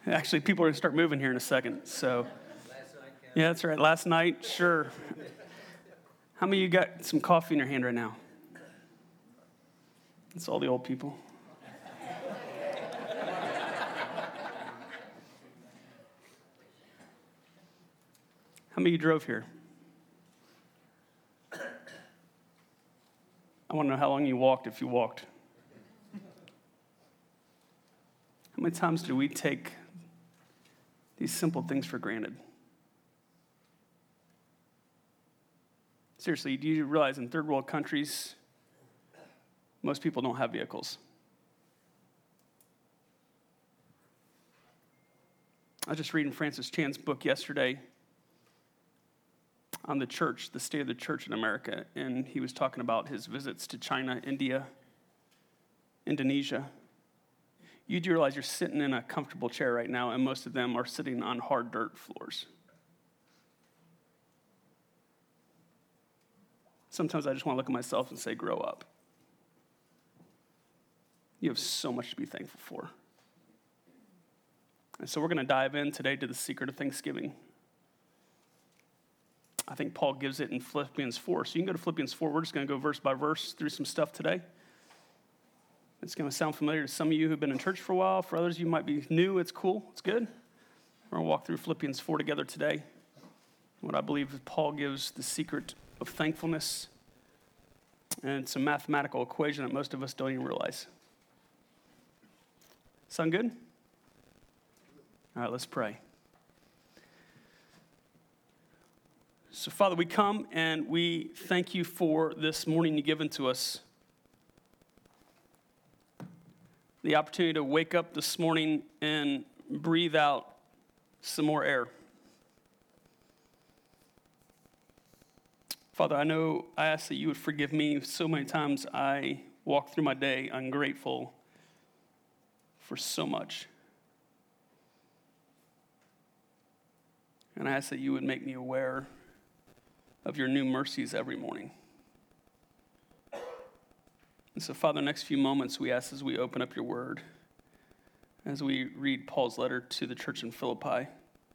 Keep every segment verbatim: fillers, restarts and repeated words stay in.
Actually, people are going to start moving here in a second. So, yeah, that's right. Last night, sure. How many of you got some coffee in your hand right now? It's all the old people. How many of you drove here? I want to know how long you walked if you walked. How many times do we take these simple things for granted? Seriously, do you realize in third world countries, most people don't have vehicles? I was just reading Francis Chan's book yesterday on the church, the state of the church in America, and he was talking about his visits to China, India, Indonesia. You do realize you're sitting in a comfortable chair right now, and most of them are sitting on hard dirt floors. Sometimes I just want to look at myself and say, grow up. You have so much to be thankful for. And so we're going to dive in today to the secret of Thanksgiving. I think Paul gives it in Philippians four. So you can go to Philippians four. We're just going to go verse by verse through some stuff today. It's going to sound familiar to some of you who've been in church for a while. For others, you might be new. It's cool. It's good. We're going to walk through Philippians four together today. What I believe is Paul gives the secret of thankfulness. And it's a mathematical equation that most of us don't even realize. Sound good? All right, let's pray. So, Father, we come and we thank you for this morning you've given to us. The opportunity to wake up this morning and breathe out some more air. Father, I know I ask that you would forgive me. So many times I walk through my day ungrateful for so much. And I ask that you would make me aware of your new mercies every morning. And so, Father, the next few moments we ask as we open up your word, as we read Paul's letter to the church in Philippi,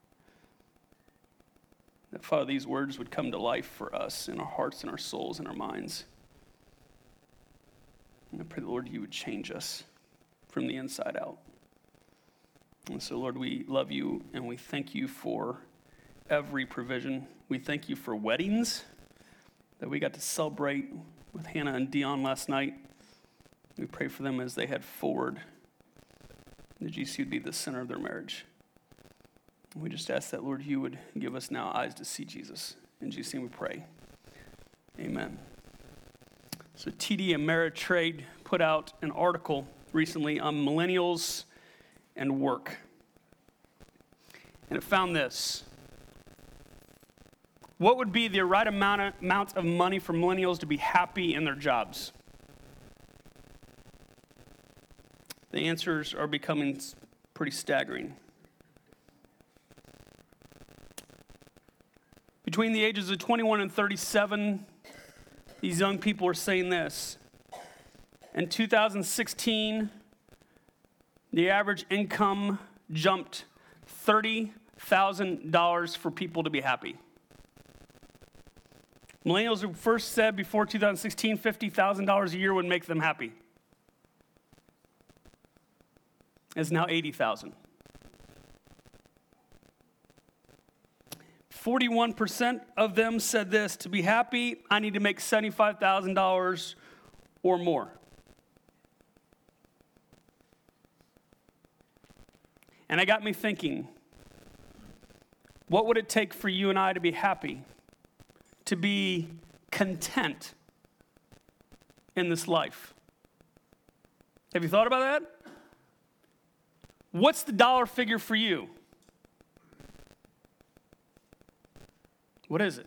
that, Father, these words would come to life for us in our hearts and our souls and our minds. And I pray, Lord, you would change us from the inside out. And so, Lord, we love you and we thank you for every provision. We thank you for weddings that we got to celebrate with Hannah and Dion last night. We pray for them as they head forward, that Jesus would be the center of their marriage. We just ask that, Lord, you would give us now eyes to see Jesus. In Jesus' name we pray. Amen. So T D Ameritrade put out an article recently on millennials and work. And it found this. What would be the right amount of, amount of money for millennials to be happy in their jobs? The answers are becoming pretty staggering. Between the ages of twenty-one and thirty-seven, these young people are saying this. In two thousand sixteen, the average income jumped thirty thousand dollars for people to be happy. Millennials who first said before two thousand sixteen, fifty thousand dollars a year would make them happy. It's now eighty thousand dollars. forty-one percent of them said this: to be happy, I need to make seventy-five thousand dollars or more. And it got me thinking, what would it take for you and I to be happy, to be content in this life? Have you thought about that? What's the dollar figure for you? What is it?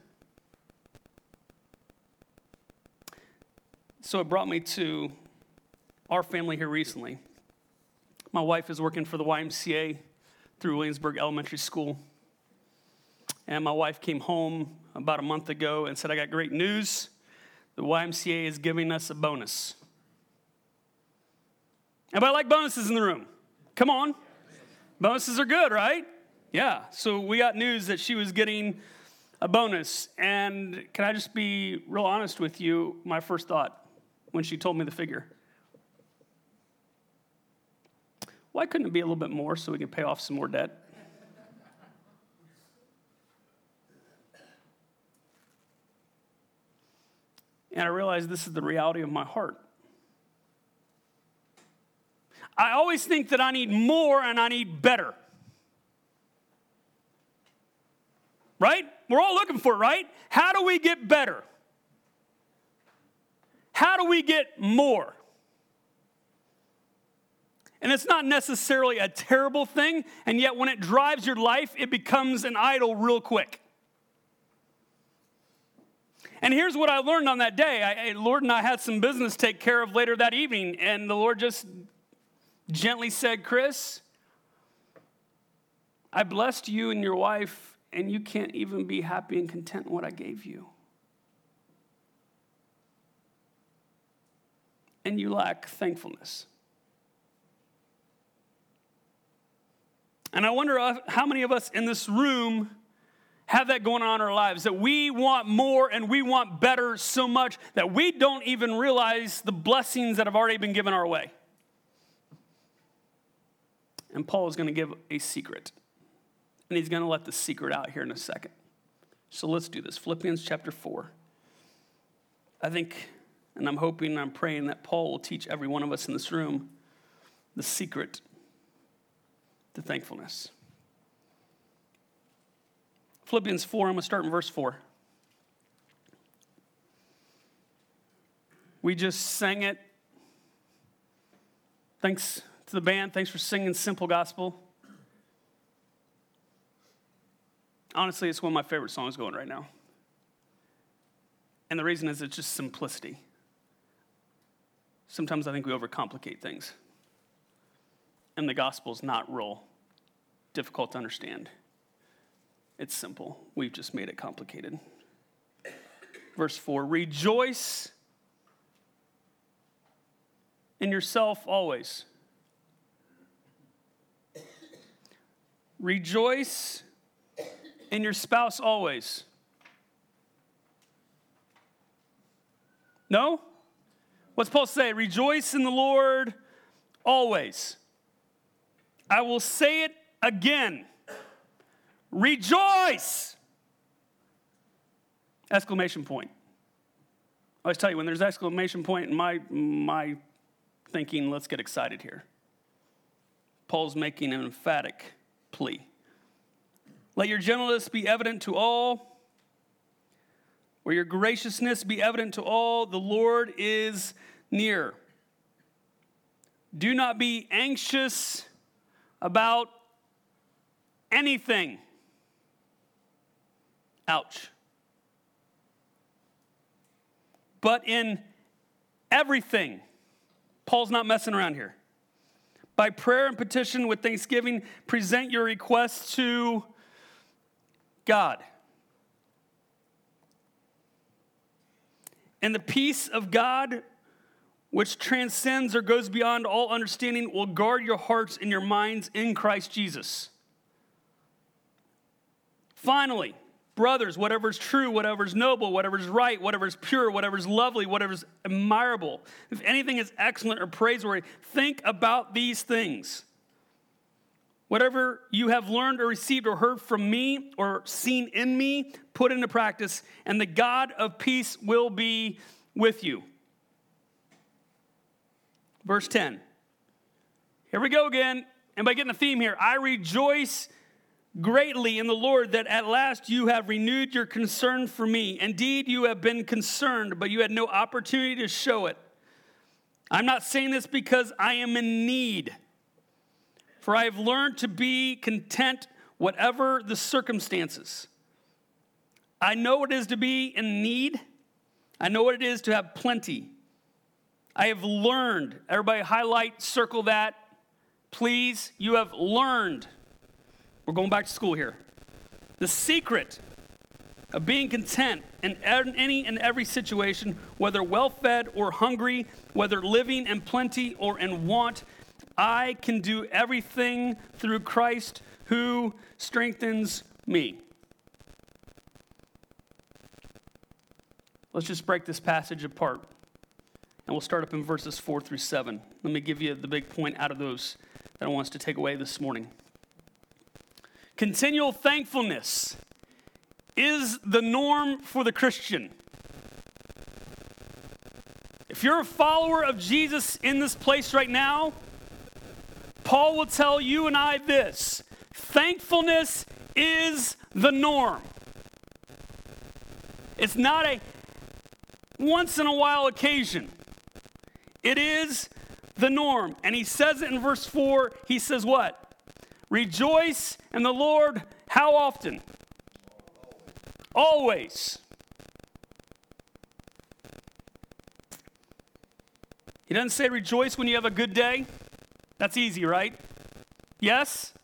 So it brought me to our family here recently. My wife is working for the Y M C A through Williamsburg Elementary School. And my wife came home about a month ago and said, I got great news. The Y M C A is giving us a bonus. Anybody like bonuses in the room? Come on. Bonuses are good, right? Yeah. So we got news that she was getting a bonus. And can I just be real honest with you? My first thought when she told me the figure, why couldn't it be a little bit more so we can pay off some more debt? And I realized this is the reality of my heart. I always think that I need more and I need better. Right? We're all looking for it, right? How do we get better? How do we get more? And it's not necessarily a terrible thing, and yet when it drives your life, it becomes an idol real quick. And here's what I learned on that day. I, I, Lord and I had some business to take care of later that evening, and the Lord just gently said, Chris, I blessed you and your wife, and you can't even be happy and content in what I gave you. And you lack thankfulness. And I wonder how many of us in this room have that going on in our lives, that we want more and we want better so much that we don't even realize the blessings that have already been given our way. And Paul is going to give a secret. And he's going to let the secret out here in a second. So let's do this. Philippians chapter four. I think, and I'm hoping and I'm praying that Paul will teach every one of us in this room the secret to thankfulness. Philippians four, I'm going to start in verse four. We just sang it. Thanks to the band. Thanks for singing Simple Gospel. Honestly, it's one of my favorite songs going right now. And the reason is it's just simplicity. Sometimes I think we overcomplicate things. And the gospel's not real difficult to understand. It's simple. We've just made it complicated. Verse four, rejoice in yourself always. Rejoice in your spouse always. No? What's Paul say? Rejoice in the Lord always. I will say it again. Rejoice! Exclamation point. I always tell you, when there's exclamation point in my, my thinking, let's get excited here. Paul's making an emphatic plea. Let your gentleness be evident to all, or your graciousness be evident to all. The Lord is near. Do not be anxious about anything. Ouch. But in everything, Paul's not messing around here. By prayer and petition with thanksgiving, present your requests to God. And the peace of God, which transcends or goes beyond all understanding, will guard your hearts and your minds in Christ Jesus. Finally, brothers, whatever is true, whatever is noble, whatever is right, whatever is pure, whatever is lovely, whatever is admirable, if anything is excellent or praiseworthy, think about these things. Whatever you have learned or received or heard from me or seen in me, put into practice, and the God of peace will be with you. Verse ten. Here we go again. Anybody getting the theme here? I rejoice greatly in the Lord that at last you have renewed your concern for me. Indeed, you have been concerned, but you had no opportunity to show it. I'm not saying this because I am in need, for I have learned to be content whatever the circumstances. I know what it is to be in need. I know what it is to have plenty. I have learned. Everybody highlight, circle that. Please, you have learned. We're going back to school here. The secret of being content in any and every situation, whether well-fed or hungry, whether living in plenty or in want, I can do everything through Christ who strengthens me. Let's just break this passage apart. And we'll start up in verses four through seven. Let me give you the big point out of those that I want us to take away this morning. Continual thankfulness is the norm for the Christian. If you're a follower of Jesus in this place right now, Paul will tell you and I this: thankfulness is the norm. It's not a once in a while occasion. It is the norm. And he says it in verse four. He says what? Rejoice in the Lord how often? Always. He doesn't say rejoice when you have a good day. That's easy, right? Yes?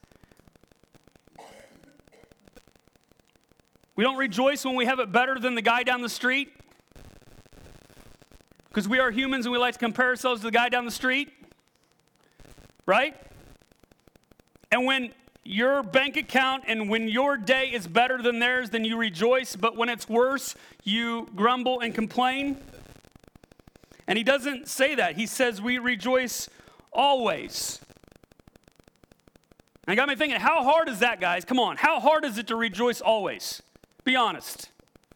We don't rejoice when we have it better than the guy down the street? Because we are humans and we like to compare ourselves to the guy down the street, right? And when your bank account and when your day is better than theirs, then you rejoice. But when it's worse, you grumble and complain. And he doesn't say that. He says we rejoice always. And it got me thinking, how hard is that, guys? Come on. How hard is it to rejoice always? Be honest.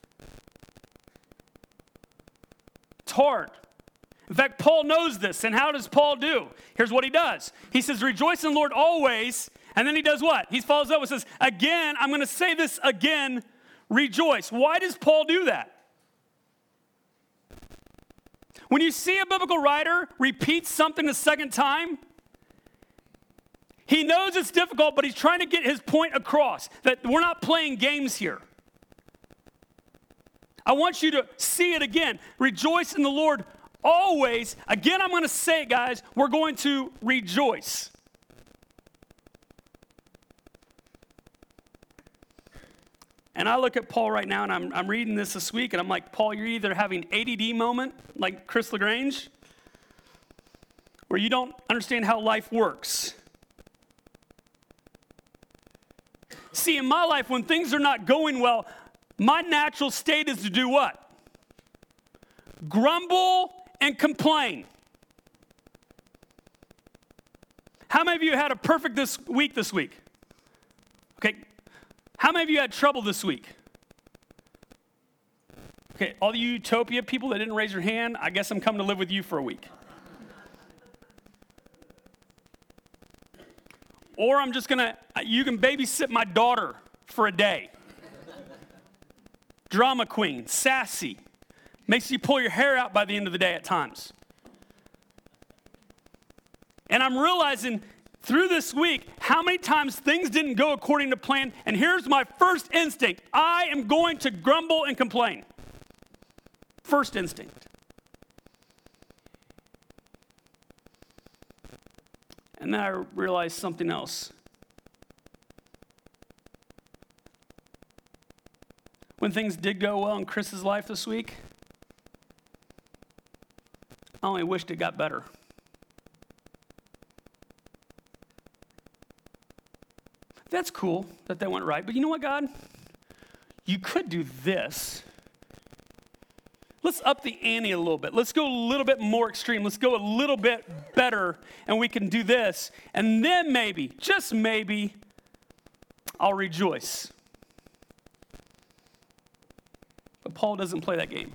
It's hard. In fact, Paul knows this. And how does Paul do? Here's what he does. He says, rejoice in the Lord always. And then he does what? He follows up and says, again, I'm going to say this again, rejoice. Why does Paul do that? When you see a biblical writer repeat something the second time, he knows it's difficult, but he's trying to get his point across, that we're not playing games here. I want you to see it again. Rejoice in the Lord always. Again, I'm going to say it, guys. We're going to rejoice. And I look at Paul right now, and I'm, I'm reading this this week, and I'm like, Paul, you're either having A D D moment, like Chris LaGrange, or you don't understand how life works. See, in my life, when things are not going well, my natural state is to do what? Grumble and complain. How many of you had a perfect this week this week? Okay. How many of you had trouble this week? Okay, all you Utopia people that didn't raise your hand, I guess I'm coming to live with you for a week. Or I'm just gonna, you can babysit my daughter for a day. Drama queen, sassy, makes you pull your hair out by the end of the day at times. And I'm realizing through this week how many times things didn't go according to plan, and here's my first instinct. I am going to grumble and complain. First instinct. And then I realized something else. When things did go well in Chris's life this week, I only wished it got better. That's cool that that went right. But you know what, God? You could do this. Let's up the ante a little bit. Let's go a little bit more extreme. Let's go a little bit better, and we can do this. And then maybe, just maybe, I'll rejoice. But Paul doesn't play that game.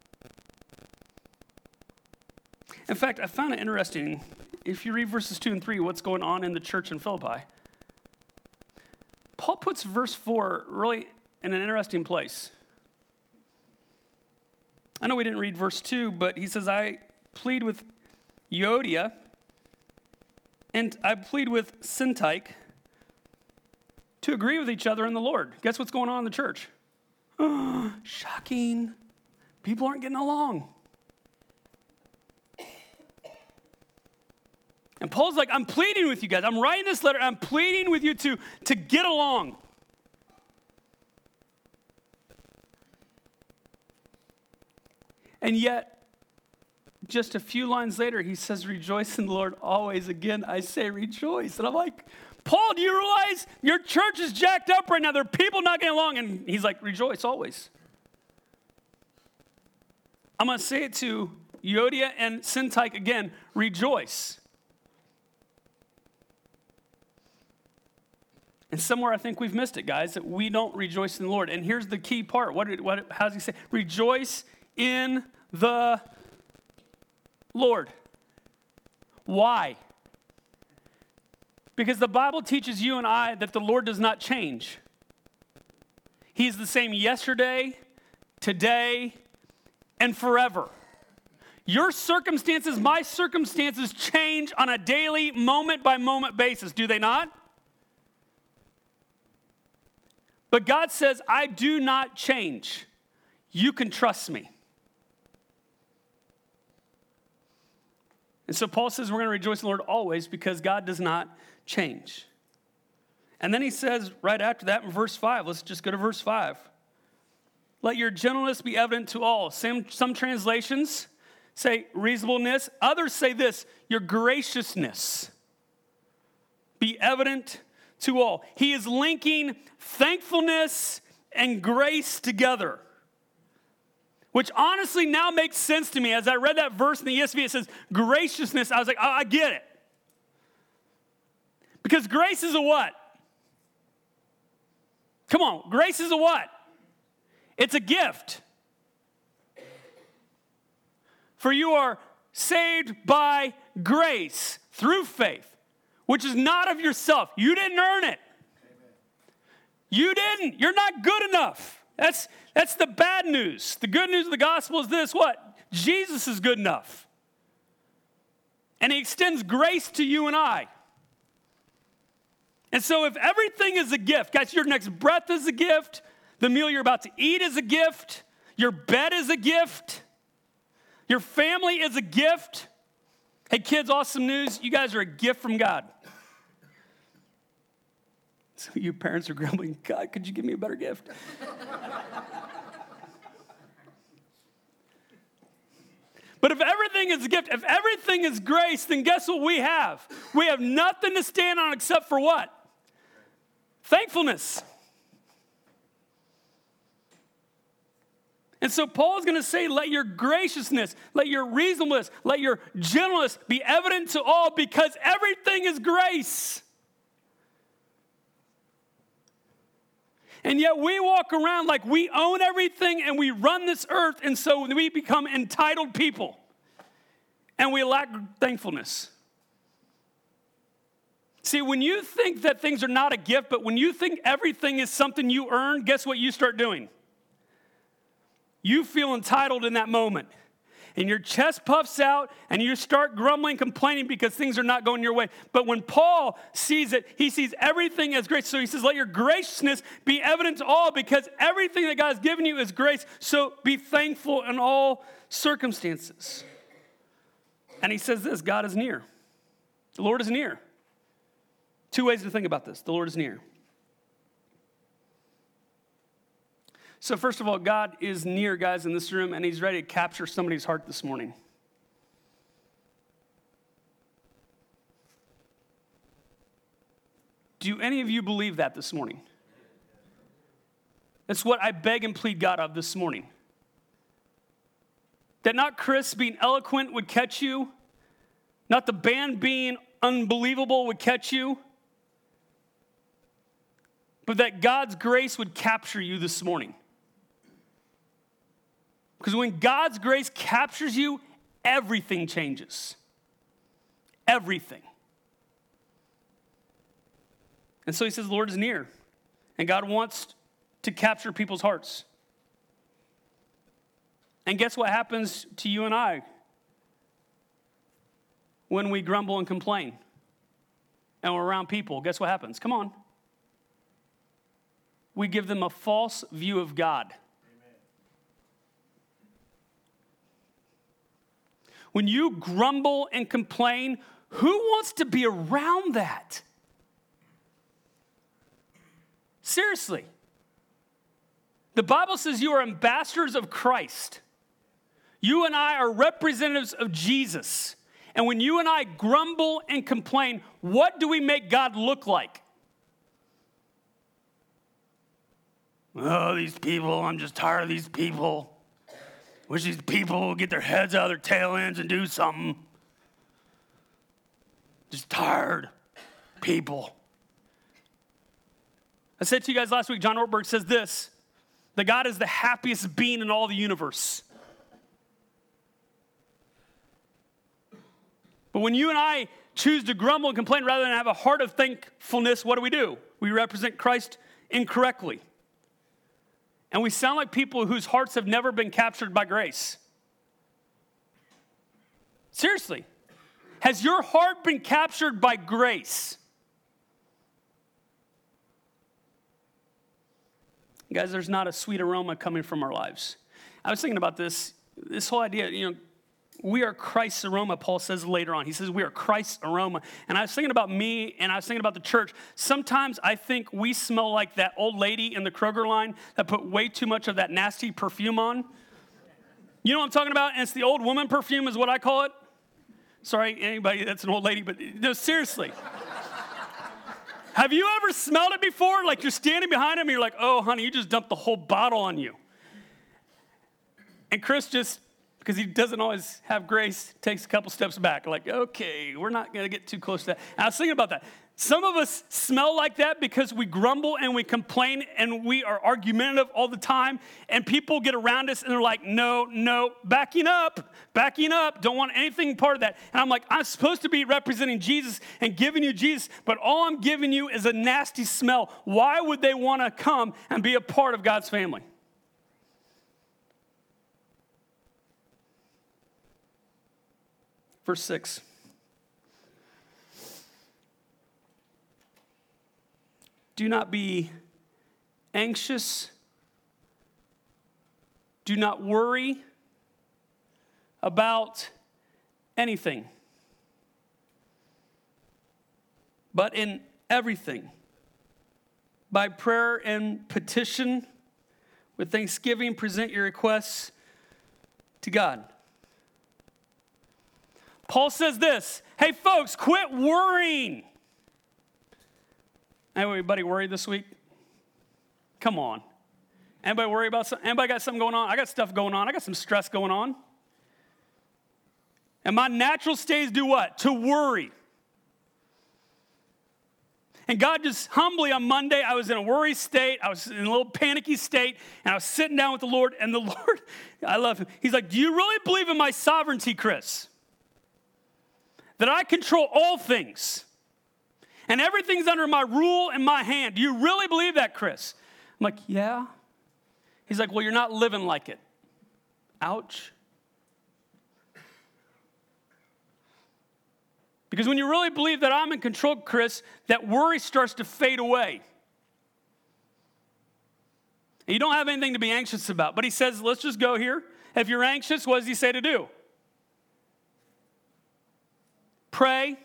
In fact, I found it interesting. If you read verses two and three, what's going on in the church in Philippi, Paul puts verse four really in an interesting place. I know we didn't read verse two, but he says, I plead with Euodia and I plead with Syntyche to agree with each other in the Lord. Guess what's going on in the church? Oh, shocking. People aren't getting along. And Paul's like, I'm pleading with you guys. I'm writing this letter. I'm pleading with you to, to get along. And yet, just a few lines later, he says, rejoice in the Lord always. Again, I say rejoice. And I'm like, Paul, do you realize your church is jacked up right now? There are people not getting along. And he's like, rejoice always. I'm going to say it to Euodia and Syntyche again, rejoice. And somewhere I think we've missed it, guys, that we don't rejoice in the Lord. And here's the key part. What, did, what how does he say? Rejoice in the Lord. Why? Because the Bible teaches you and I that the Lord does not change. He's the same yesterday, today, and forever. Your circumstances, my circumstances change on a daily, moment-by-moment basis, do they not? But God says, I do not change. You can trust me. And so Paul says we're going to rejoice in the Lord always because God does not change. And then he says right after that in verse five, let's just go to verse five. Let your gentleness be evident to all. Some, some translations say reasonableness. Others say this, your graciousness be evident to all. He is linking thankfulness and grace together, which honestly now makes sense to me. As I read that verse in the E S V, it says graciousness. I was like, oh, I get it. Because grace is a what? Come on, grace is a what? It's a gift. For you are saved by grace through faith, which is not of yourself. You didn't earn it. Amen. You didn't. You're not good enough. That's, that's the bad news. The good news of the gospel is this, what? Jesus is good enough. And he extends grace to you and I. And so if everything is a gift, guys, your next breath is a gift, the meal you're about to eat is a gift, your bed is a gift, your family is a gift. Hey kids, awesome news, you guys are a gift from God. So you parents are grumbling, God, could you give me a better gift? But if everything is a gift, if everything is grace, then guess what we have? We have nothing to stand on except for what? Thankfulness. And so Paul is going to say, let your graciousness, let your reasonableness, let your gentleness be evident to all because everything is grace. And yet we walk around like we own everything and we run this earth, and so we become entitled people. And we lack thankfulness. See, when you think that things are not a gift, but when you think everything is something you earn, guess what you start doing? You feel entitled in that moment. And your chest puffs out, and you start grumbling, complaining because things are not going your way. But when Paul sees it, he sees everything as grace. So he says, let your graciousness be evident to all because everything that God has given you is grace. So be thankful in all circumstances. And he says this, God is near. The Lord is near. Two ways to think about this. The Lord is near. So first of all, God is near, guys, in this room, and he's ready to capture somebody's heart this morning. Do any of you believe that this morning? That's what I beg and plead God of this morning. That not Chris being eloquent would catch you, not the band being unbelievable would catch you, but that God's grace would capture you this morning. Because when God's grace captures you, everything changes. Everything. And so he says the Lord is near. And God wants to capture people's hearts. And guess what happens to you and I when we grumble and complain and we're around people? Guess what happens? Come on. We give them a false view of God. Amen. When you grumble and complain, who wants to be around that? Seriously. The Bible says you are ambassadors of Christ. You and I are representatives of Jesus. And when you and I grumble and complain, what do we make God look like? Oh, these people, I'm just tired of these people. Wish these people would get their heads out of their tail ends and do something. Just tired people. I said to you guys last week, John Ortberg says this, that God is the happiest being in all the universe. But when you and I choose to grumble and complain rather than have a heart of thankfulness, what do we do? We represent Christ incorrectly. And we sound like people whose hearts have never been captured by grace. Seriously. Has your heart been captured by grace? Guys, there's not a sweet aroma coming from our lives. I was thinking about this, this whole idea, you know, we are Christ's aroma, Paul says later on. He says we are Christ's aroma. And I was thinking about me, and I was thinking about the church. Sometimes I think we smell like that old lady in the Kroger line that put way too much of that nasty perfume on. You know what I'm talking about? And it's the old woman perfume is what I call it. Sorry, anybody that's an old lady, but no, seriously. Have you ever smelled it before? Like you're standing behind him and you're like, oh, honey, you just dumped the whole bottle on you. And Chris just, because he doesn't always have grace, takes a couple steps back. Like, okay, we're not going to get too close to that. And I was thinking about that. Some of us smell like that because we grumble and we complain and we are argumentative all the time. And people get around us and they're like, no, no, backing up, backing up. Don't want anything part of that. And I'm like, I'm supposed to be representing Jesus and giving you Jesus, but all I'm giving you is a nasty smell. Why would they want to come and be a part of God's family? Verse six. Do not be anxious. Do not worry about anything. But in everything, by prayer and petition, with thanksgiving, present your requests to God. Paul says this, hey folks, quit worrying. Anybody worried this week? Come on. Anybody worry about something? Anybody got something going on? I got stuff going on. I got some stress going on. And my natural state is do what? To worry. And God just humbly on Monday, I was in a worry state. I was in a little panicky state. And I was sitting down with the Lord. And the Lord, I love him. He's like, do you really believe in my sovereignty, Chris? That I control all things. And everything's under my rule and my hand. Do you really believe that, Chris? I'm like, yeah. He's like, well, you're not living like it. Ouch. Because when you really believe that I'm in control, Chris, that worry starts to fade away. And you don't have anything to be anxious about. But he says, let's just go here. If you're anxious, what does he say to do? Pray.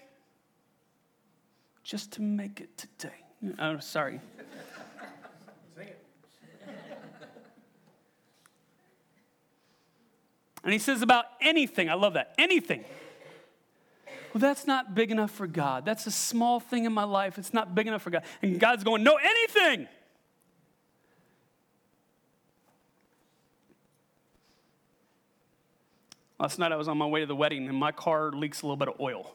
Just to make it today. Oh, sorry. Sing it. And he says about anything. I love that. Anything. Well, that's not big enough for God. That's a small thing in my life. It's not big enough for God. And God's going, no, anything. Last night I was on my way to the wedding and my car leaks a little bit of oil.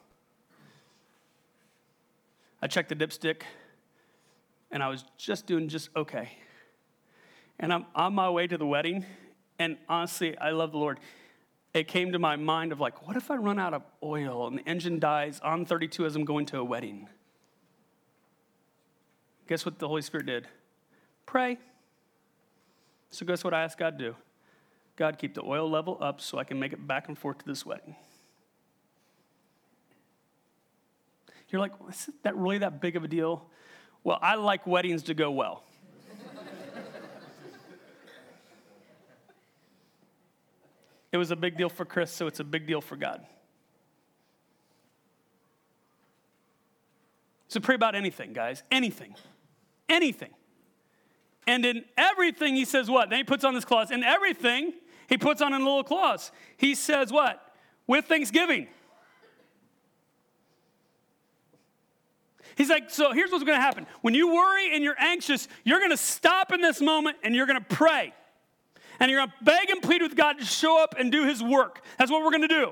I checked the dipstick, and I was just doing just okay. And I'm on my way to the wedding, and honestly, I love the Lord. It came to my mind of like, what if I run out of oil and the engine dies on thirty-two as I'm going to a wedding? Guess what the Holy Spirit did? Pray. So guess what I asked God to do? God, keep the oil level up so I can make it back and forth to this wedding. You're like, is that really that big of a deal? Well, I like weddings to go well. It was a big deal for Chris, so it's a big deal for God. So pray about anything, guys. Anything. Anything. And in everything, he says what? Then he puts on this clause. In everything, He puts on a little clause. He says what? With thanksgiving. He's like, so here's what's going to happen. When you worry and you're anxious, you're going to stop in this moment and you're going to pray. And you're going to beg and plead with God to show up and do his work. That's what we're going to do.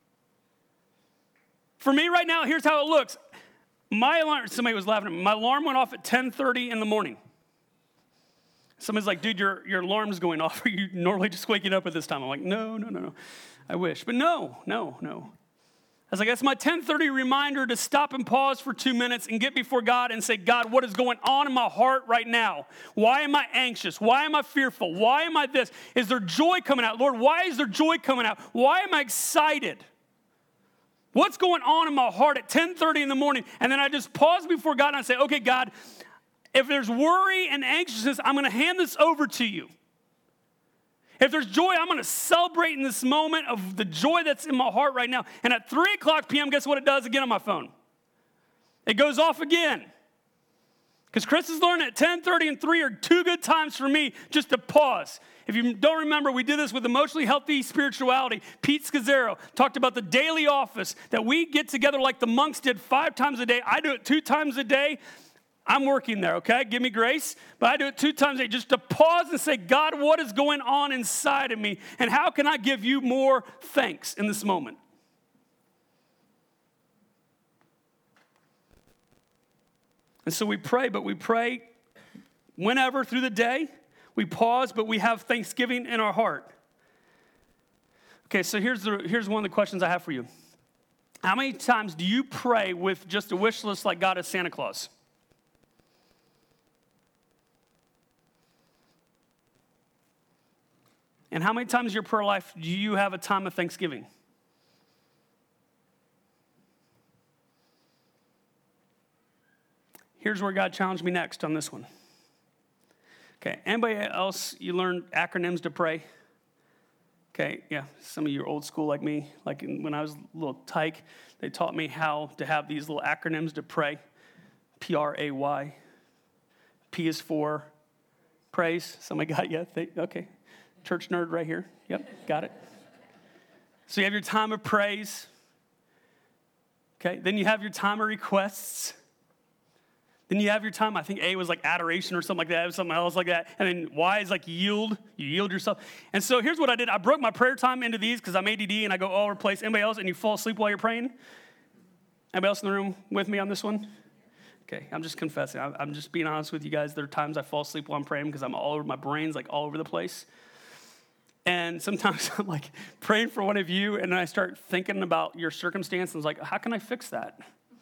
For me right now, here's how it looks. My alarm, somebody was laughing at me. My alarm went off at ten thirty in the morning. Somebody's like, dude, your, your alarm's going off. Are you normally just waking up at this time? I'm like, no, no, no, no. I wish. But no, no, no. I was like, that's my ten thirty reminder to stop and pause for two minutes and get before God and say, God, what is going on in my heart right now? Why am I anxious? Why am I fearful? Why am I this? Is there joy coming out? Lord, why is there joy coming out? Why am I excited? What's going on in my heart at ten thirty in the morning? And then I just pause before God and I say, okay, God, if there's worry and anxiousness, I'm going to hand this over to you. If there's joy, I'm going to celebrate in this moment of the joy that's in my heart right now. And at three o'clock p.m., guess what it does again on my phone? It goes off again. Because Chris has learned at ten thirty and three are two good times for me just to pause. If you don't remember, we did this with Emotionally Healthy Spirituality. Pete Scazzaro talked about the daily office, that we get together like the monks did five times a day. I do it two times a day. I'm working there, okay? Give me grace. But I do it two times a day just to pause and say, God, what is going on inside of me? And how can I give you more thanks in this moment? And so we pray, but we pray whenever through the day. We pause, but we have thanksgiving in our heart. Okay, so here's, the, here's one of the questions I have for you. How many times do you pray with just a wish list like God is Santa Claus? And how many times in your prayer life do you have a time of thanksgiving? Here's where God challenged me next on this one. Okay, anybody else, you learned acronyms to pray? Okay, yeah, some of you are old school like me. Like when I was a little tyke, they taught me how to have these little acronyms to pray. P R A Y. P is for praise. Somebody got it yet? They, okay. Church nerd right here. Yep, got it. So you have your time of praise. Okay, then you have your time of requests. Then you have your time, I think A was like adoration or something like that, something else like that. And then Y is like yield. You yield yourself. And so here's what I did. I broke my prayer time into these because I'm A D D and I go all over the place. Anybody else? And you fall asleep while you're praying? Anybody else in the room with me on this one? Okay, I'm just confessing. I'm just being honest with you guys. There are times I fall asleep while I'm praying because I'm all over, my brain's like all over the place. And sometimes I'm like praying for one of you and then I start thinking about your circumstance and I was like, how can I fix that?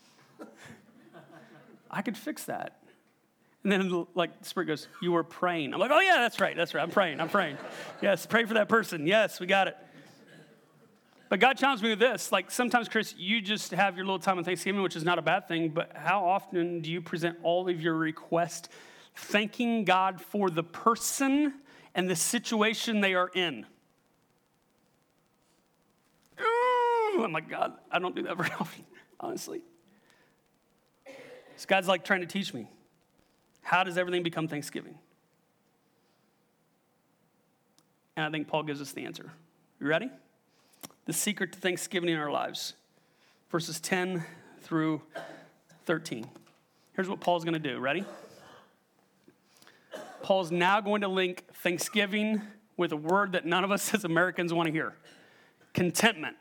I could fix that. And then like the Spirit goes, you were praying. I'm like, oh yeah, that's right, that's right. I'm praying, I'm praying. Yes, pray for that person. Yes, we got it. But God challenged me with this. Like sometimes, Chris, you just have your little time of Thanksgiving, which is not a bad thing, but how often do you present all of your requests thanking God for the person and the situation they are in? Ooh, I'm like, God, I don't do that very often, honestly. So God's like trying to teach me. How does everything become Thanksgiving? And I think Paul gives us the answer. You ready? The secret to Thanksgiving in our lives. Verses ten through thirteen. Here's what Paul's going to do. Ready? Paul's now going to link Thanksgiving with a word that none of us as Americans want to hear. Contentment.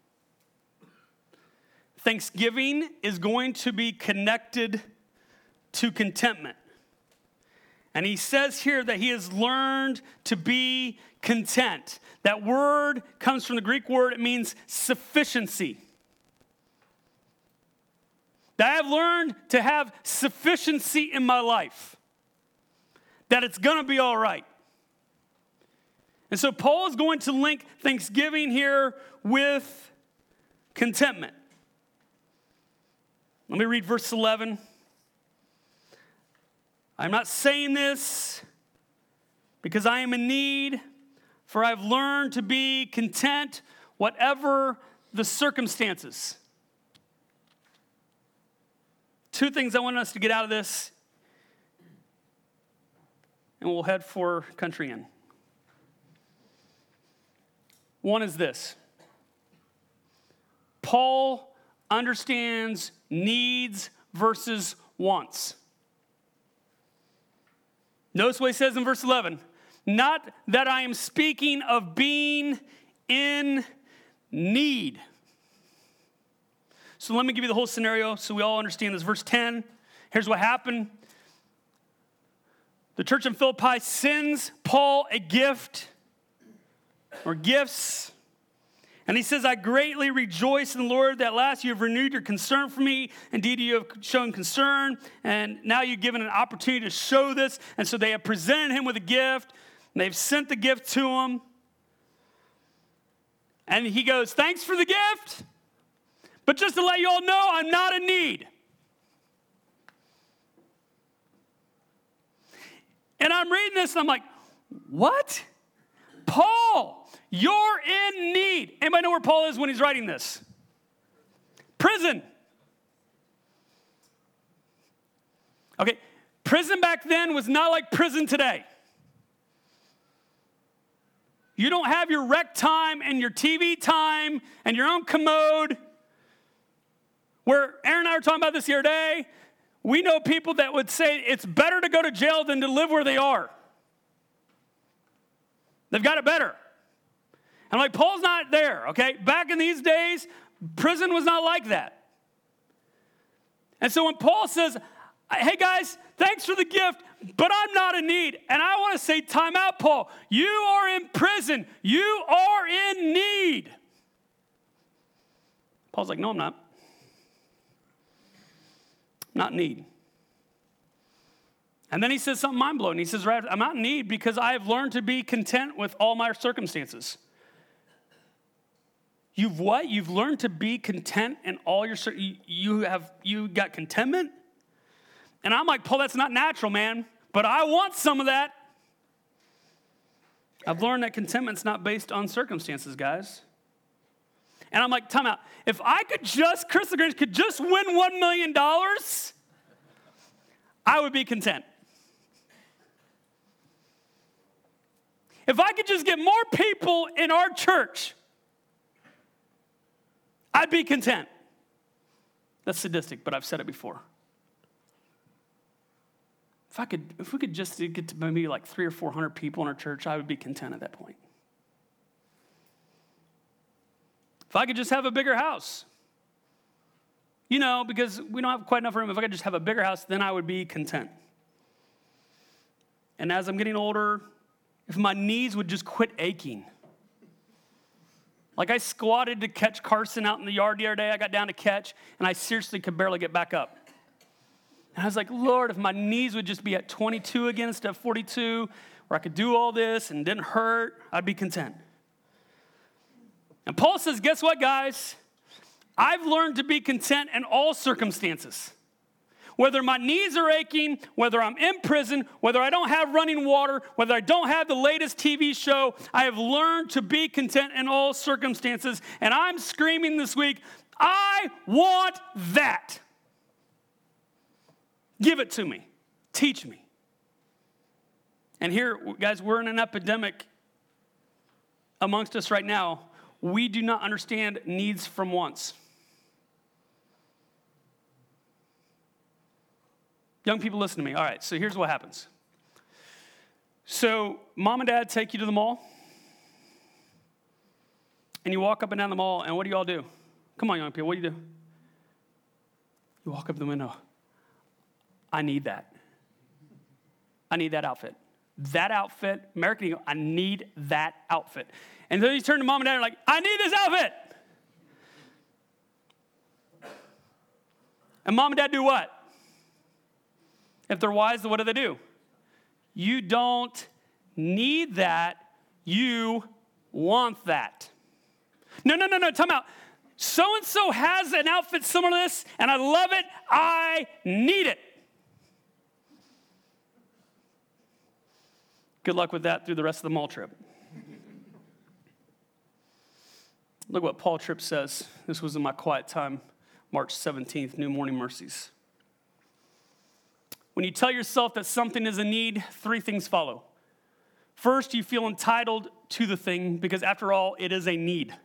Thanksgiving is going to be connected to contentment. And he says here that he has learned to be content. That word comes from the Greek word, it means sufficiency. That I have learned to have sufficiency in my life. That it's going to be all right. And so Paul is going to link Thanksgiving here with contentment. Let me read verse eleven. I'm not saying this because I am in need, for I've learned to be content whatever the circumstances. Two things I want us to get out of this, and we'll head for Country Inn. One is this. Paul understands needs versus wants. Notice what he says in verse eleven. Not that I am speaking of being in need. So let me give you the whole scenario so we all understand this. Verse ten, here's what happened. The church in Philippi sends Paul a gift or gifts. And he says, I greatly rejoice in the Lord that last you have renewed your concern for me. Indeed, you have shown concern, and now you've given an opportunity to show this. And so they have presented him with a gift, and they've sent the gift to him. And he goes, thanks for the gift, but just to let you all know, I'm not in need. And I'm reading this, and I'm like, what? Paul, you're in need. Anybody know where Paul is when he's writing this? Prison. Okay, prison back then was not like prison today. You don't have your rec time and your T V time and your own commode. Where Aaron and I were talking about this the other day, we know people that would say it's better to go to jail than to live where they are. They've got it better. I'm like, Paul's not there, okay? Back in these days, prison was not like that. And so when Paul says, hey guys, thanks for the gift, but I'm not in need. And I want to say, time out, Paul. You are in prison. You are in need. Paul's like, no, I'm not. I'm not in need. And then he says something mind-blowing. He says, I'm not in need because I have learned to be content with all my circumstances. You've what? You've learned to be content in all your, you have, you got contentment? And I'm like, Paul, that's not natural, man. But I want some of that. I've learned that contentment's not based on circumstances, guys. And I'm like, time out. If I could just, Chris LaGrange could just win one million dollars, I would be content. If I could just get more people in our church, I'd be content. That's sadistic, but I've said it before. If I could, if we could just get to maybe like three or four hundred people in our church, I would be content at that point. If I could just have a bigger house, you know, because we don't have quite enough room. If I could just have a bigger house, then I would be content. And as I'm getting older, if my knees would just quit aching. Like I squatted to catch Carson out in the yard the other day. I got down to catch, and I seriously could barely get back up. And I was like, Lord, if my knees would just be at twenty-two again instead of forty-two, where I could do all this and didn't hurt, I'd be content. And Paul says, guess what, guys? I've learned to be content in all circumstances. Whether my knees are aching, whether I'm in prison, whether I don't have running water, whether I don't have the latest T V show, I have learned to be content in all circumstances. And I'm screaming this week, I want that. Give it to me. Teach me. And here, guys, we're in an epidemic amongst us right now. We do not understand needs from wants. Young people, listen to me. All right, so here's what happens. So mom and dad take you to the mall, and you walk up and down the mall, and what do you all do? Come on, young people, what do you do? You walk up the window. I need that. I need that outfit. That outfit, American Eagle, I need that outfit. And then you turn to mom and dad and are like, I need this outfit. And mom and dad do what? If they're wise, then what do they do? You don't need that. You want that. No, no, no, no, time out. So-and-so has an outfit similar to this, and I love it. I need it. Good luck with that through the rest of the mall trip. Look what Paul Tripp says. This was in my quiet time, March seventeenth, New Morning Mercies. When you tell yourself that something is a need, three things follow. First, you feel entitled to the thing because, after all, it is a need.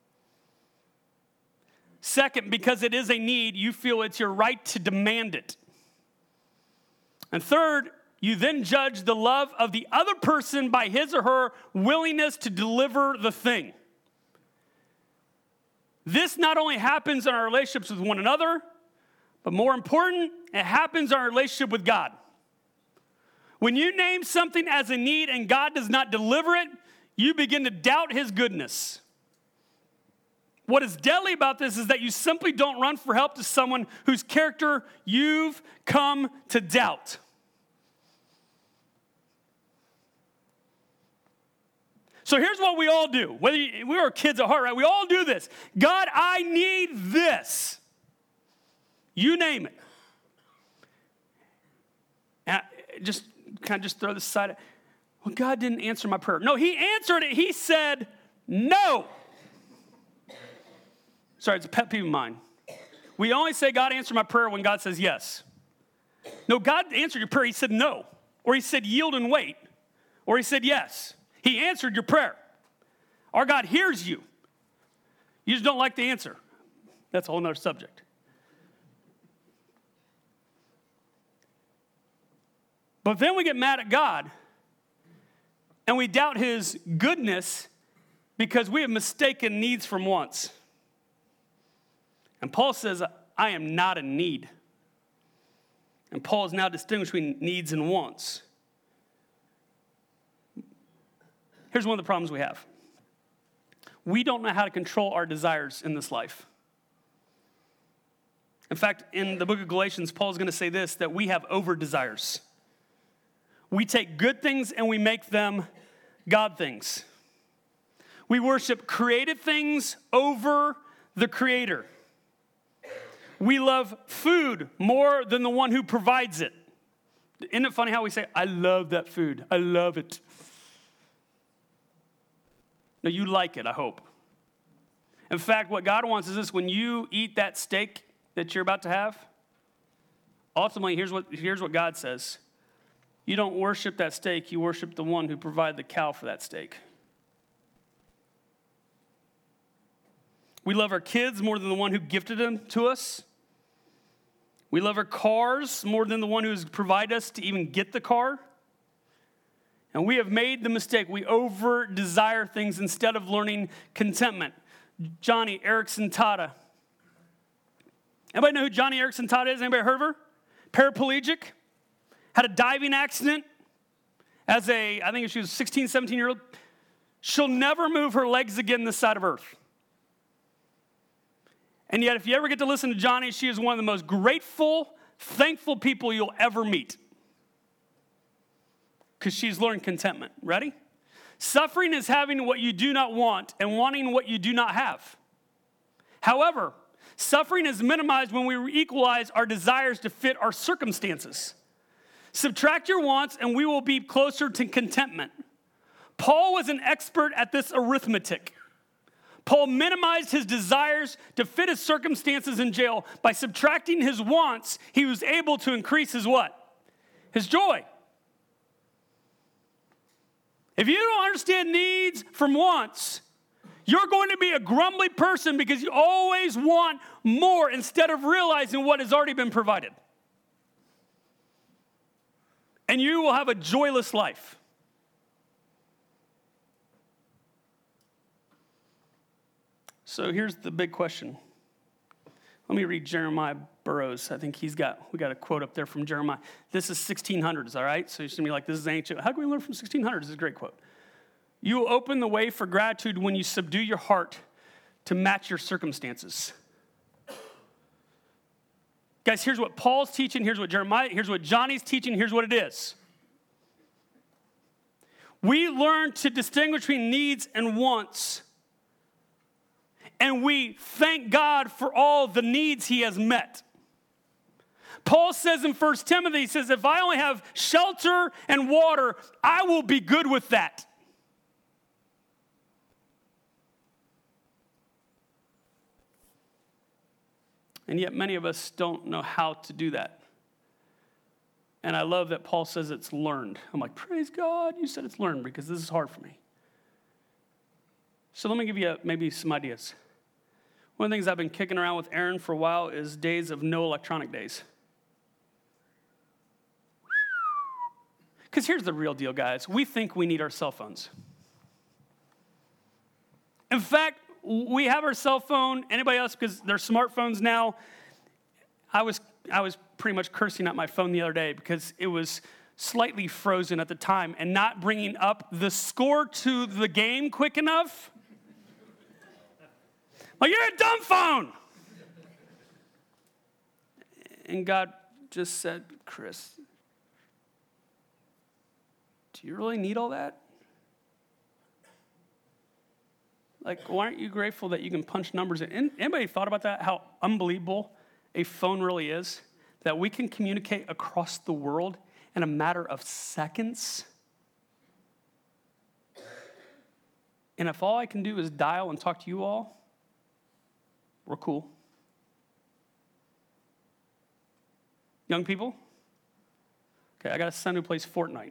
Second, because it is a need, you feel it's your right to demand it. And third, you then judge the love of the other person by his or her willingness to deliver the thing. This not only happens in our relationships with one another, but more important, it happens in our relationship with God. When you name something as a need and God does not deliver it, you begin to doubt his goodness. What is deadly about this is that you simply don't run for help to someone whose character you've come to doubt. So here's what we all do. Whether you, we are kids at heart, right? We all do this. God, I need this. You name it. And just kind of just throw this aside. Well, God didn't answer my prayer. No, he answered it. He said no. Sorry, it's a pet peeve of mine. We only say God answered my prayer when God says yes. No, God answered your prayer. He said no. Or he said yield and wait. Or he said yes. He answered your prayer. Our God hears you. You just don't like the answer. That's a whole other subject. But then we get mad at God and we doubt his goodness because we have mistaken needs from wants. And Paul says, I am not in need. And Paul is now distinguishing needs and wants. Here's one of the problems we have. We don't know how to control our desires in this life. In fact, in the book of Galatians, Paul is going to say this, that we have over desires. We take good things and we make them God things. We worship created things over the Creator. We love food more than the one who provides it. Isn't it funny how we say, I love that food. I love it. No, you like it, I hope. In fact, what God wants is this: when you eat that steak that you're about to have, ultimately, here's what, here's what God says. You don't worship that steak, you worship the one who provided the cow for that steak. We love our kids more than the one who gifted them to us. We love our cars more than the one who has provided us to even get the car. And we have made the mistake. We over-desire things instead of learning contentment. Johnny Erickson Tata. Anybody know who Johnny Erickson Tata is? Anybody heard of her? Paraplegic. Had a diving accident as a, I think she was sixteen, seventeen-year-old. She'll never move her legs again this side of earth. And yet, if you ever get to listen to Johnny, she is one of the most grateful, thankful people you'll ever meet. Because she's learned contentment. Ready? Suffering is having what you do not want and wanting what you do not have. However, suffering is minimized when we equalize our desires to fit our circumstances. Subtract your wants and we will be closer to contentment. Paul was an expert at this arithmetic. Paul minimized his desires to fit his circumstances in jail. By subtracting his wants, he was able to increase his what? His joy. If you don't understand needs from wants, you're going to be a grumbly person because you always want more instead of realizing what has already been provided. And you will have a joyless life. So here's the big question. Let me read Jeremiah Burroughs. I think he's got, we got a quote up there from Jeremiah. This is sixteen hundreds, all right? So you're going to be like, this is ancient. How can we learn from sixteen hundreds? This is a great quote. You will open the way for gratitude when you subdue your heart to match your circumstances. Guys, here's what Paul's teaching. Here's what Jeremiah, here's what Johnny's teaching. Here's what it is. We learn to distinguish between needs and wants. And we thank God for all the needs he has met. Paul says in First Timothy, he says, if I only have shelter and water, I will be good with that. And yet many of us don't know how to do that. And I love that Paul says it's learned. I'm like, praise God, you said it's learned because this is hard for me. So let me give you a, maybe some ideas. One of the things I've been kicking around with Aaron for a while is days of no electronic days. Because here's the real deal, guys. We think we need our cell phones. In fact, we have our cell phone. Anybody else, because they're smartphones now. I was I was pretty much cursing at my phone the other day because it was slightly frozen at the time and not bringing up the score to the game quick enough. Like, you're a dumb phone. And God just said, Chris, do you really need all that? Like, why aren't you grateful that you can punch numbers in? Anybody thought about that? How unbelievable a phone really is? That we can communicate across the world in a matter of seconds? And if all I can do is dial and talk to you all, we're cool. Young people? Okay, I got a son who plays Fortnite.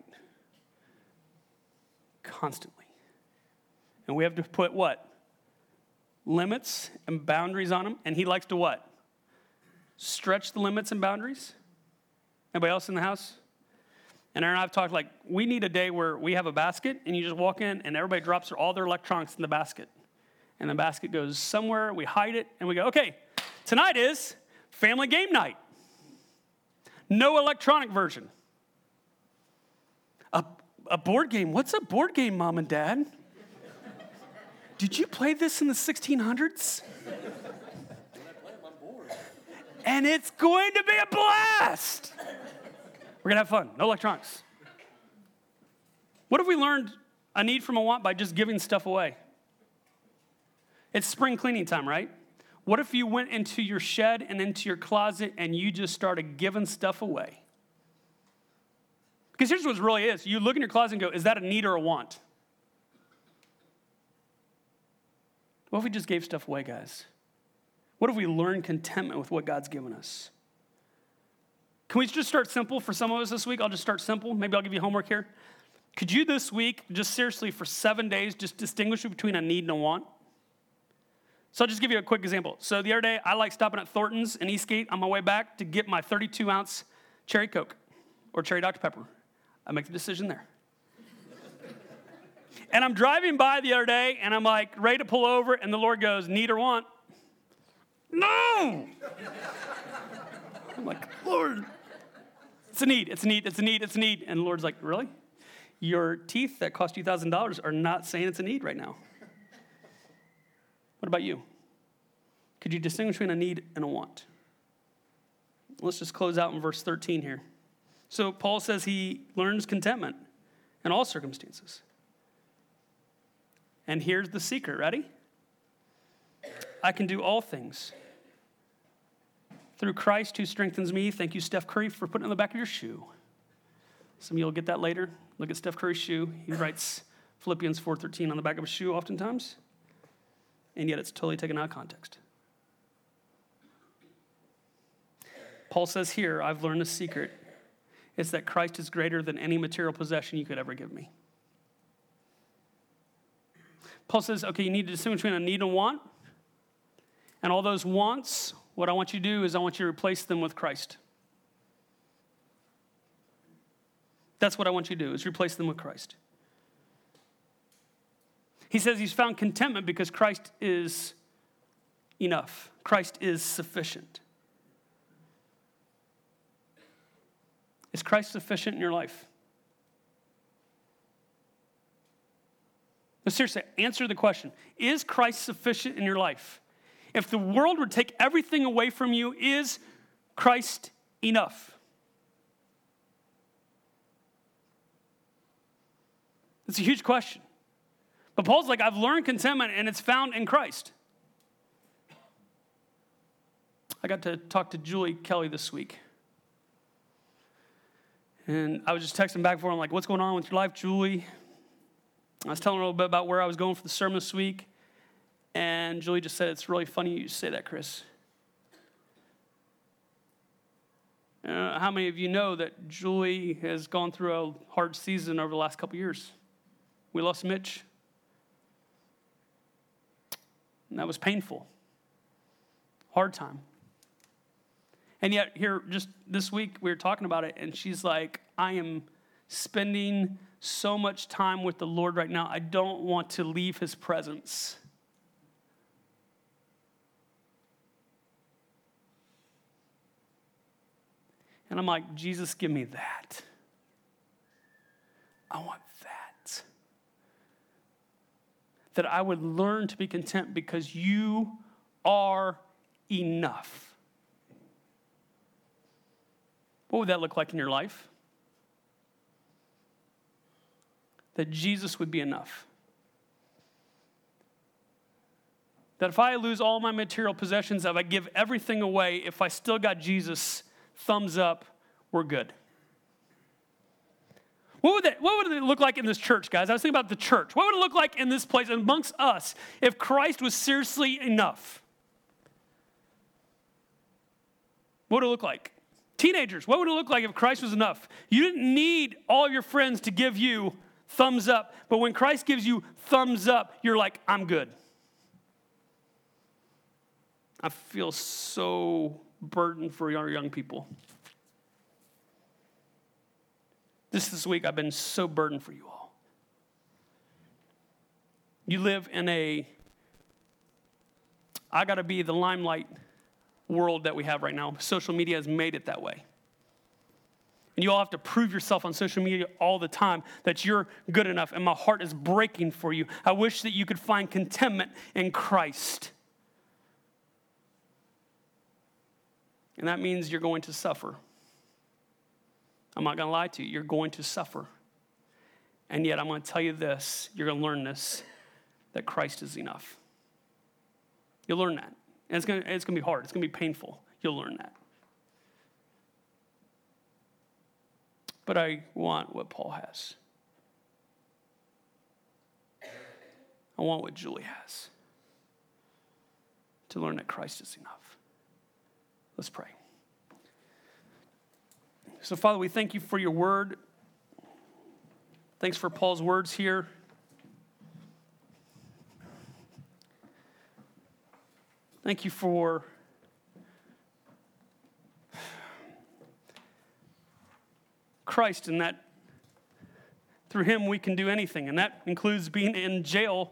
Constantly. And we have to put what? Limits and boundaries on him. And he likes to what? Stretch the limits and boundaries. Anybody else in the house? And Aaron and I have talked like, we need a day where we have a basket and you just walk in and everybody drops all their electronics in the basket. And the basket goes somewhere, we hide it, and we go, okay, tonight is family game night. No electronic version. A, a board game. What's a board game, Mom and Dad? Did you play this in the sixteen hundreds? And it's going to be a blast. We're going to have fun. No electronics. What if we learned a need from a want by just giving stuff away? It's spring cleaning time, right? What if you went into your shed and into your closet and you just started giving stuff away? Because here's what it really is. You look in your closet and go, is that a need or a want? What if we just gave stuff away, guys? What if we learned contentment with what God's given us? Can we just start simple for some of us this week? I'll just start simple. Maybe I'll give you homework here. Could you this week, just seriously for seven days, just distinguish between a need and a want? So I'll just give you a quick example. So the other day, I like stopping at Thornton's in Eastgate on my way back to get my thirty-two ounce cherry Coke or cherry Doctor Pepper. I make the decision there. And I'm driving by the other day, and I'm like ready to pull over, and the Lord goes, need or want? No! I'm like, Lord, it's a need, it's a need, it's a need, it's a need. And the Lord's like, really? Your teeth that cost you one thousand dollars are not saying it's a need right now. What about you? Could you distinguish between a need and a want? Let's just close out in verse thirteen here. So Paul says he learns contentment in all circumstances. And here's the secret. Ready? I can do all things through Christ who strengthens me. Thank you, Steph Curry, for putting it on the back of your shoe. Some of you will get that later. Look at Steph Curry's shoe. He writes Philippians four thirteen on the back of his shoe oftentimes. And yet it's totally taken out of context. Paul says here, I've learned a secret. It's that Christ is greater than any material possession you could ever give me. Paul says, okay, you need to distinguish between a need and want. And all those wants, what I want you to do is I want you to replace them with Christ. That's what I want you to do, is replace them with Christ. He says he's found contentment because Christ is enough. Christ is sufficient. Is Christ sufficient in your life? No, seriously, answer the question. Is Christ sufficient in your life? If the world would take everything away from you, is Christ enough? It's a huge question. But Paul's like, I've learned contentment, and it's found in Christ. I got to talk to Julie Kelly this week. And I was just texting back and forth. I'm like, what's going on with your life, Julie? I was telling her a little bit about where I was going for the sermon this week. And Julie just said, it's really funny you say that, Chris. Uh, how many of you know that Julie has gone through a hard season over the last couple years? We lost Mitch. And that was painful. Hard time. And yet here, just this week, we were talking about it, and she's like, I am spending so much time with the Lord right now. I don't want to leave his presence. And I'm like, Jesus, give me that. I want that. That I would learn to be content because you are enough. What would that look like in your life? That Jesus would be enough. That if I lose all my material possessions, if I give everything away, if I still got Jesus, thumbs up, we're good. What would, that, what would it look like in this church, guys? I was thinking about the church. What would it look like in this place amongst us if Christ was seriously enough? What would it look like? Teenagers, what would it look like if Christ was enough? You didn't need all your friends to give you thumbs up, but when Christ gives you thumbs up, you're like, I'm good. I feel so burdened for our young people. This this week, I've been so burdened for you all. You live in a, I got to be the limelight world that we have right now. Social media has made it that way. And you all have to prove yourself on social media all the time that you're good enough, and my heart is breaking for you. I wish that you could find contentment in Christ. And that means you're going to suffer. I'm not going to lie to you. You're going to suffer. And yet I'm going to tell you this. You're going to learn this, that Christ is enough. You'll learn that. And it's going to, it's going to be hard. It's going to be painful. You'll learn that. But I want what Paul has. I want what Julie has. To learn that Christ is enough. Let's pray. So, Father, we thank you for your word. Thanks for Paul's words here. Thank you for Christ, and that through him we can do anything, and that includes being in jail,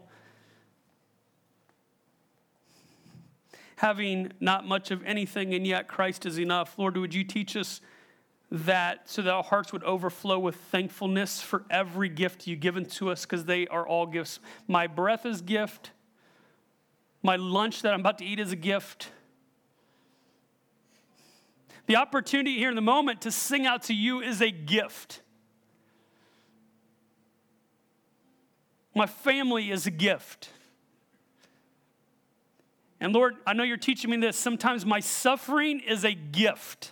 having not much of anything, and yet Christ is enough. Lord, would you teach us that so that our hearts would overflow with thankfulness for every gift you've given to us, because they are all gifts. My breath is a gift. My lunch that I'm about to eat is a gift. The opportunity here in the moment to sing out to you is a gift. My family is a gift. And Lord, I know you're teaching me this. Sometimes my suffering is a gift.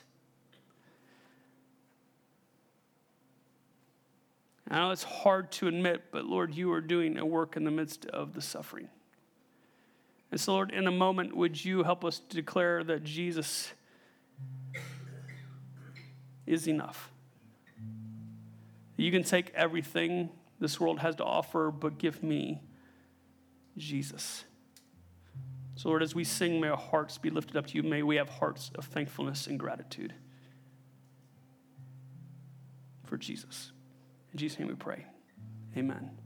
I know it's hard to admit, but Lord, you are doing a work in the midst of the suffering. And so, Lord, in a moment, would you help us to declare that Jesus is enough? You can take everything this world has to offer, but give me Jesus. So, Lord, as we sing, may our hearts be lifted up to you. May we have hearts of thankfulness and gratitude for Jesus. In Jesus' name we pray. Amen.